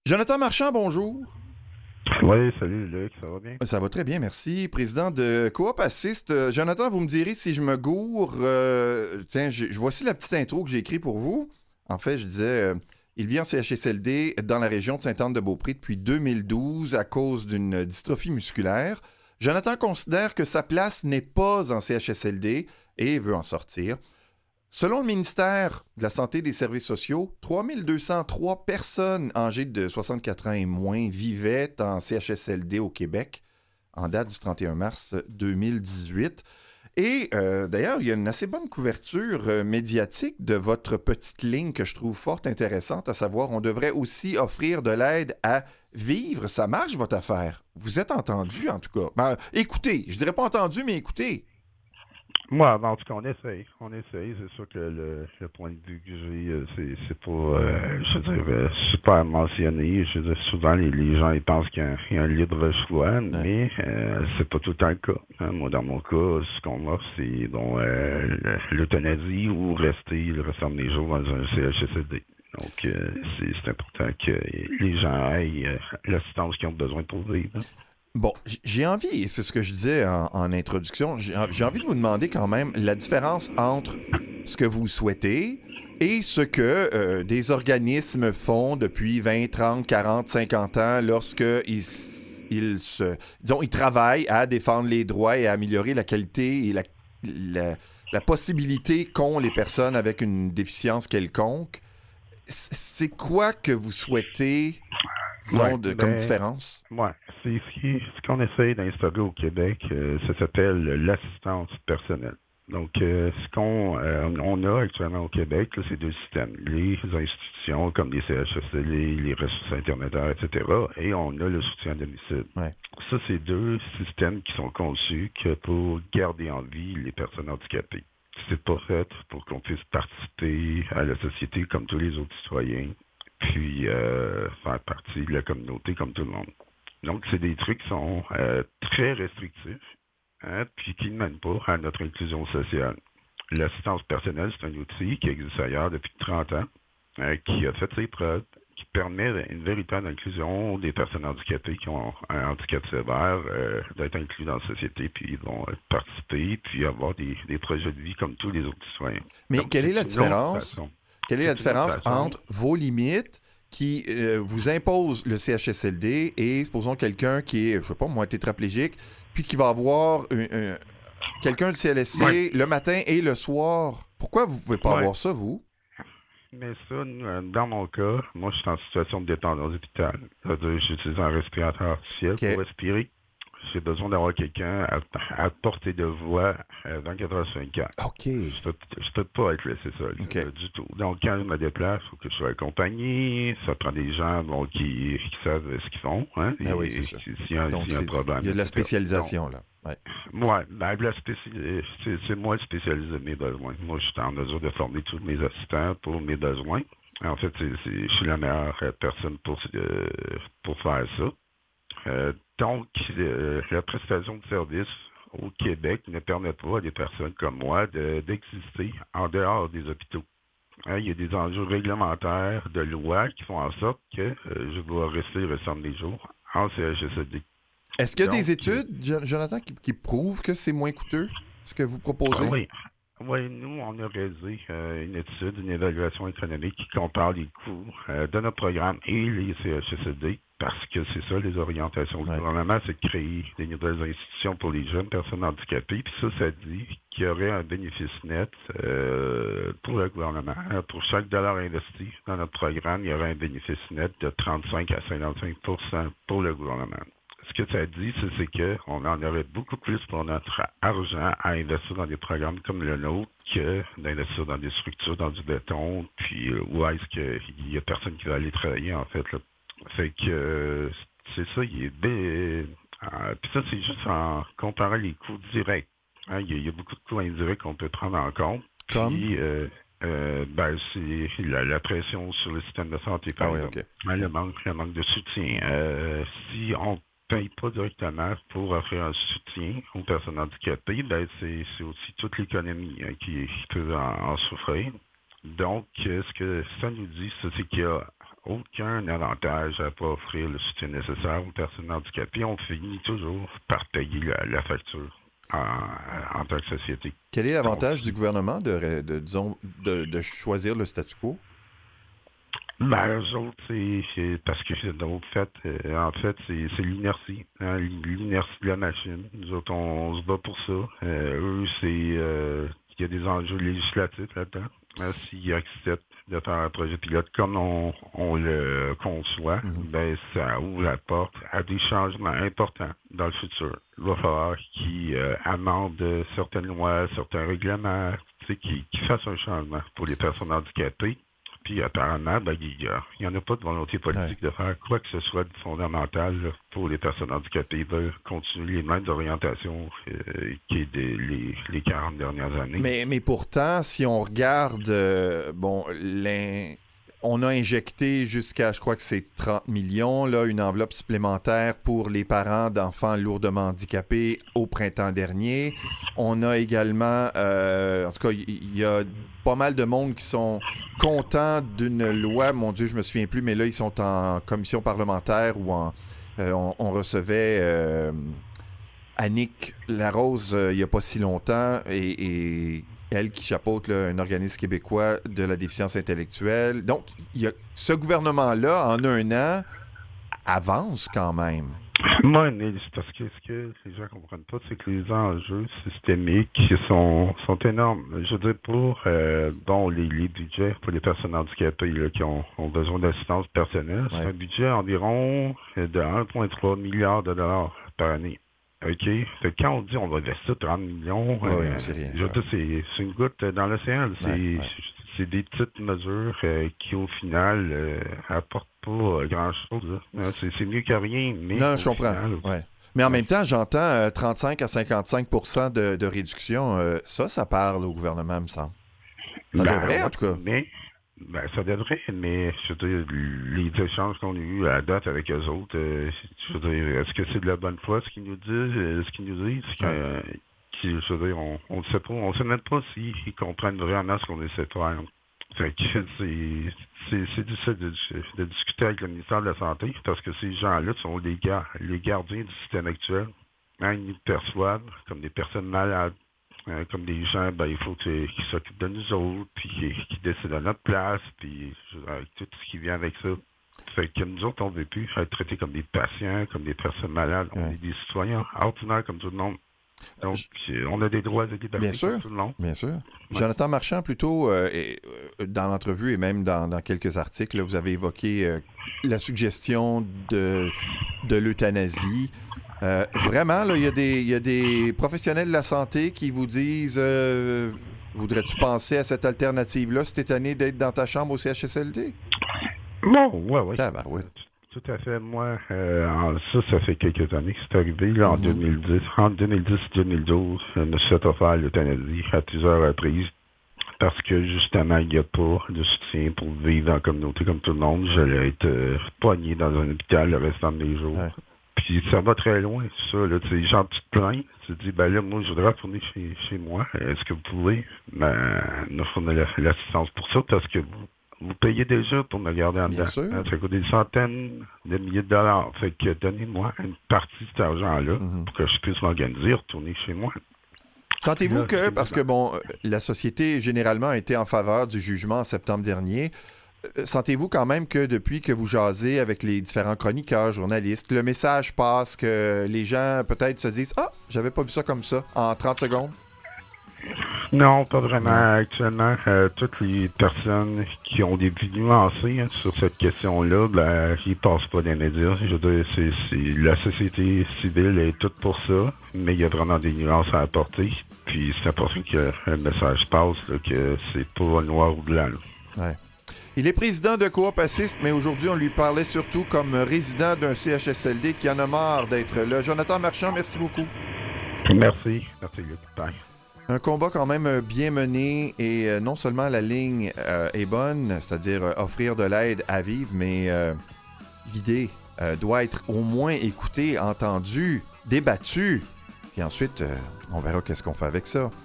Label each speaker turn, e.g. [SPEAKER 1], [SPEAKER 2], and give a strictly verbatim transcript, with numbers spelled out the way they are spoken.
[SPEAKER 1] Jonathan Marchand, bonjour.
[SPEAKER 2] Oui, salut Luc, ça va bien?
[SPEAKER 1] Ça va très bien, merci. Président de Coop Assist. Euh, Jonathan, vous me direz si je me gourre. Euh, tiens, je, je- voici la petite intro que j'ai écrite pour vous. En fait, je disais, euh, il vit en C H S L D dans la région de Sainte-Anne-de-Beaupré depuis deux mille douze à cause d'une dystrophie musculaire. Jonathan considère que sa place n'est pas en C H S L D et veut en sortir. Selon le ministère de la Santé et des Services sociaux, trois mille deux cent trois personnes âgées de soixante-quatre ans et moins vivaient en C H S L D au Québec en date du trente et un mars deux mille dix-huit. Et euh, d'ailleurs, il y a une assez bonne couverture euh, médiatique de votre petite ligne que je trouve fort intéressante, à savoir, on devrait aussi offrir de l'aide à vivre. Ça marche, votre affaire. Vous êtes entendu, en tout cas. Ben, écoutez, je dirais pas entendu, mais écoutez.
[SPEAKER 2] Moi, en tout cas, on essaye. On essaye. C'est sûr que le, le point de vue que j'ai, euh, c'est, c'est pas, euh, je veux dire, euh, super mentionné. Je veux dire, souvent, les, les gens, ils pensent qu'il y a un, il y a un libre choix,
[SPEAKER 1] Ouais.
[SPEAKER 2] mais euh, c'est pas tout le temps le cas. Hein. Moi, dans mon cas, ce qu'on offre, c'est bon, euh, l'euthanasie ou rester le restant de mes jours dans un C H S L D. Donc, euh, c'est, c'est important que les gens aient euh, l'assistance qu'ils ont besoin pour vivre. Hein.
[SPEAKER 1] Bon, j- j'ai envie, et c'est ce que je disais en, en introduction, j'ai en- j'ai envie de vous demander quand même la différence entre ce que vous souhaitez et ce que euh, des organismes font depuis vingt, trente, quarante, cinquante ans lorsque ils, s- ils se, disons, ils travaillent à défendre les droits et à améliorer la qualité et la, la, la possibilité qu'ont les personnes avec une déficience quelconque. C- C'est quoi que vous souhaitez,
[SPEAKER 2] Ouais,
[SPEAKER 1] disons, de, comme
[SPEAKER 2] ben,
[SPEAKER 1] différence?
[SPEAKER 2] ouais, c'est ce qui, ce qu'on essaye d'instaurer au Québec, euh, ça s'appelle l'assistance personnelle. Donc, euh, ce qu'on euh, on a actuellement au Québec, là, c'est deux systèmes. Les institutions comme les C H S L D, les ressources intermédiaires, et cetera. Et on a le soutien à domicile.
[SPEAKER 1] Ouais.
[SPEAKER 2] Ça, c'est deux systèmes qui sont conçus que pour garder en vie les personnes handicapées. C'est pas fait pour qu'on puisse participer à la société comme tous les autres citoyens, puis euh, faire partie de la communauté comme tout le monde. Donc, c'est des trucs qui sont euh, très restrictifs, hein, puis qui ne mènent pas à notre inclusion sociale. L'assistance personnelle, c'est un outil qui existe ailleurs depuis trente ans, euh, qui a fait ses preuves, qui permet une véritable inclusion des personnes handicapées qui ont un handicap sévère, euh, d'être inclus dans la société, puis ils vont euh, participer, puis avoir des, des projets de vie comme tous les autres citoyens.
[SPEAKER 1] Mais
[SPEAKER 2] Donc,
[SPEAKER 1] quelle est la
[SPEAKER 2] c'est une autre
[SPEAKER 1] différence?
[SPEAKER 2] façon.
[SPEAKER 1] Quelle est la
[SPEAKER 2] C'est une autre
[SPEAKER 1] différence
[SPEAKER 2] façon.
[SPEAKER 1] entre vos limites qui euh, vous imposent le C H S L D et, supposons, quelqu'un qui est, je sais pas, moi, tétraplégique, puis qui va avoir un- un- quelqu'un de
[SPEAKER 2] Ouais,
[SPEAKER 1] C L S C le matin et le soir? Pourquoi vous pouvez pas
[SPEAKER 2] ouais.
[SPEAKER 1] avoir ça, vous?
[SPEAKER 2] Mais ça, nous, euh, dans mon cas, moi, je suis en situation de dépendance d'hôpital. C'est-à-dire, j'utilise un respirateur artificiel pour
[SPEAKER 1] OK.
[SPEAKER 2] respirer. J'ai besoin d'avoir quelqu'un à, à portée de voix euh, vingt-quatre heures sur vingt-quatre.
[SPEAKER 1] OK.
[SPEAKER 2] Je peux, je peux pas être laissé seul
[SPEAKER 1] OK.
[SPEAKER 2] euh, du tout. Donc, quand je me déplace, il faut que je sois accompagné. Ça prend des gens bon, qui, qui savent ce qu'ils font, hein,
[SPEAKER 1] Ben oui,
[SPEAKER 2] et
[SPEAKER 1] c'est ça.
[SPEAKER 2] s'il y, a
[SPEAKER 1] Donc,
[SPEAKER 2] s'il y a un
[SPEAKER 1] c'est, il
[SPEAKER 2] problème,
[SPEAKER 1] y a de la
[SPEAKER 2] et cetera. Donc,
[SPEAKER 1] spécialisation, là. Ouais.
[SPEAKER 2] ouais, ben, la spéci- c'est, c'est moi spécialisé de mes besoins. Moi, je suis en mesure de former tous mes assistants pour mes besoins. En fait, c'est, c'est- je suis la meilleure euh, personne pour, euh, pour faire ça. Euh, donc, euh, la prestation de service au Québec ne permet pas à des personnes comme moi de- d'exister en dehors des hôpitaux. Hein, il y a des enjeux réglementaires de loi qui font en sorte que euh, je dois rester le restant de mes jours en C H S L D.
[SPEAKER 1] Est-ce qu'il y a des
[SPEAKER 2] Donc, euh,
[SPEAKER 1] études, Jo- Jonathan, qui, qui prouvent que c'est moins coûteux, ce que vous
[SPEAKER 2] ah
[SPEAKER 1] proposez?
[SPEAKER 2] oui. Oui, nous, on a réalisé euh, une étude, une évaluation économique qui compare les coûts euh, de notre programme et les C H S L D, parce que c'est ça, les orientations du
[SPEAKER 1] Ouais.
[SPEAKER 2] gouvernement, c'est de créer des nouvelles institutions pour les jeunes personnes handicapées. Puis ça, ça dit qu'il y aurait un bénéfice net euh, pour le gouvernement. Pour chaque dollar investi dans notre programme, il y aurait un bénéfice net de trente-cinq à cinquante-cinq pour cent pour le gouvernement. Ce que ça dit, c'est, c'est qu'on en aurait beaucoup plus pour notre argent à investir dans des programmes comme le nôtre que d'investir dans des structures, dans du béton, puis euh, où est-ce qu'il y a personne qui va aller travailler, en fait. Là. Fait que euh, c'est ça, il est bien... euh, puis ça, c'est juste en comparant les coûts directs. Hein, il, y a, il y a beaucoup de coûts indirects qu'on peut prendre en compte.
[SPEAKER 1] Comme?
[SPEAKER 2] Puis, euh, euh, ben, c'est la, la pression sur le système de santé,
[SPEAKER 1] Ah
[SPEAKER 2] par
[SPEAKER 1] oui,
[SPEAKER 2] exemple.
[SPEAKER 1] OK.
[SPEAKER 2] Hein, le
[SPEAKER 1] Ouais.
[SPEAKER 2] manque, le manque de soutien. Euh, si on paye pas directement pour offrir un soutien aux personnes handicapées, ben c'est, c'est aussi toute l'économie hein, qui, qui peut en, en souffrir. Donc, euh, ce que ça nous dit, ça, c'est qu'il y a aucun avantage à pas offrir le soutien nécessaire aux personnes handicapées. On finit toujours par payer la, la facture en, en tant que société.
[SPEAKER 1] Quel est l'avantage Donc, du gouvernement de, de, disons, de, de choisir le statu quo?
[SPEAKER 2] Ben, eux autres, c'est, c'est parce que en fait, euh, en fait, c'est, c'est l'inertie, hein, l'inertie de la machine. Nous autres, on, on se bat pour ça. Euh, eux, c'est, euh, il y a des enjeux législatifs là-dedans. Hein, s'ils acceptent de faire un projet pilote comme on, on le conçoit, mm-hmm. ben, ça ouvre la porte à des changements importants dans le futur. Il va falloir qu'ils euh, amendent certaines lois, certains règlements, tu sais, qu'ils, qu'ils fassent un changement pour les personnes handicapées. Puis apparemment, ben, il n'y en a pas de volonté politique ouais. de faire quoi que ce soit de fondamental là, pour les personnes handicapées. Ils veulent continuer les mêmes orientations euh, qui est des, les, les quarante dernières années.
[SPEAKER 1] Mais, mais pourtant, si on regarde, euh, bon, les... on a injecté jusqu'à, je crois que c'est trente millions, là, une enveloppe supplémentaire pour les parents d'enfants lourdement handicapés au printemps dernier. On a également, euh, en tout cas, il y, y a pas mal de monde qui sont contents d'une loi. Mon Dieu, je me souviens plus, mais là, ils sont en commission parlementaire ou en... Euh, on, on recevait euh, Annick Larose euh, il n'y a pas si longtemps et... et elle qui chapeaute là, un organisme québécois de la déficience intellectuelle. Donc, il y a, ce gouvernement-là, en un an, avance quand même.
[SPEAKER 2] Moi, c'est parce que ce que les gens ne comprennent pas, c'est que les enjeux systémiques sont, sont énormes. Je veux dire, pour euh, bon, les, les budgets pour les personnes handicapées là, qui ont, ont besoin d'assistance personnelle, ouais. c'est un budget environ de un virgule trois milliard de dollars par année. OK? Fait quand on dit on va investir trente millions,
[SPEAKER 1] oui,
[SPEAKER 2] euh,
[SPEAKER 1] c'est rien.
[SPEAKER 2] Je veux dire, c'est, c'est une goutte dans l'océan. C'est,
[SPEAKER 1] ouais, ouais.
[SPEAKER 2] c'est des petites mesures euh, qui, au final, euh, apportent pas euh, grand-chose. C'est, c'est mieux que rien, mais...
[SPEAKER 1] Non, je comprends.
[SPEAKER 2] Final,
[SPEAKER 1] ouais. Mais en ouais. même temps, j'entends euh, trente-cinq à cinquante-cinq pour cent de, de réduction. Euh, ça, ça parle au gouvernement, me semble. Ça ben, devrait, en tout cas.
[SPEAKER 2] Mais... Ben, ça devrait, mais je veux dire, les échanges qu'on a eus à date avec eux autres, euh, je veux dire, est-ce que c'est de la bonne foi ce qu'ils nous disent, ce qu'ils nous disent, ouais. euh, qui, je veux dire, on ne sait pas, on sait même pas s'ils comprennent vraiment ce qu'on essaie de faire. Fait que c'est, c'est, c'est difficile de, de discuter avec le ministère de la Santé, parce que ces gens-là sont les, gar, les gardiens du système actuel. Hein, ils nous perçoivent comme des personnes malades. Euh, comme des gens, ben, il faut qu'ils s'occupent de nous autres, puis qu'ils, qu'ils décident à notre place, puis avec tout ce qui vient avec ça. Fait que nous autres, on ne veut plus être traités comme des patients, comme des personnes malades. Ouais. On est des citoyens ordinaires comme tout le monde. Donc, Je... on a des droits et des libertés
[SPEAKER 1] bien sûr,
[SPEAKER 2] comme tout le monde.
[SPEAKER 1] Bien sûr. Ouais. Jonathan Marchand, plutôt, euh, et, euh, dans l'entrevue et même dans, dans quelques articles, là, vous avez évoqué euh, la suggestion de, de l'euthanasie. Euh, vraiment, il y, y a des professionnels de la santé qui vous disent euh, voudrais-tu penser à cette alternative-là cette année d'être dans ta chambre au C H S L D?
[SPEAKER 2] Non, oui, oui.
[SPEAKER 1] Ah, ben, ouais.
[SPEAKER 2] Tout à fait. Moi, euh, ça, ça fait quelques années que c'est arrivé, là, en mm-hmm. deux mille dix. Entre deux mille dix et deux mille douze, je me suis fait offert l'euthanasie à plusieurs reprises parce que, justement, il n'y a pas de soutien pour vivre dans la communauté comme tout le monde. J'allais être euh, poigné dans un hôpital le restant de mes jours. Ouais. Puis ça va très loin, ça. Là, tu sais, genre, tu te plains, tu te dis, ben là, moi, je voudrais retourner chez, chez moi. Est-ce que vous pouvez ben, nous fournir l'assistance pour ça? Parce que vous, vous payez déjà pour me garder en dedans. Hein, ça coûte des centaines de milliers de dollars. Fait que donnez-moi une partie de cet argent-là mm-hmm. pour que je puisse m'organiser, retourner chez moi.
[SPEAKER 1] Sentez-vous là, que, parce que, bon, la société, généralement, a été en faveur du jugement en septembre dernier, sentez-vous quand même que depuis que vous jasez avec les différents chroniqueurs, journalistes, le message passe que les gens peut-être se disent « Ah, j'avais pas vu ça comme ça » en trente secondes?
[SPEAKER 2] Non, pas vraiment. Non. Actuellement, euh, toutes les personnes qui ont des vues nuancées hein, sur cette question-là, ben, ils passent pas dans les médias. Je veux dire, c'est, c'est, la société civile est toute pour ça, mais il y a vraiment des nuances à apporter. Puis c'est important que le message passe, là, que c'est pas noir ou blanc. Là.
[SPEAKER 1] Ouais. Il est président de Coop Assist, mais aujourd'hui, on lui parlait surtout comme résident d'un C H S L D qui en a marre d'être là. Jonathan Marchand, merci beaucoup.
[SPEAKER 2] Merci. Merci, Luc. Bye.
[SPEAKER 1] Un combat quand même bien mené et euh, non seulement la ligne euh, est bonne, c'est-à-dire euh, offrir de l'aide à vivre, mais euh, l'idée euh, doit être au moins écoutée, entendue, débattue. Et ensuite, euh, on verra qu'est-ce qu'on fait avec ça.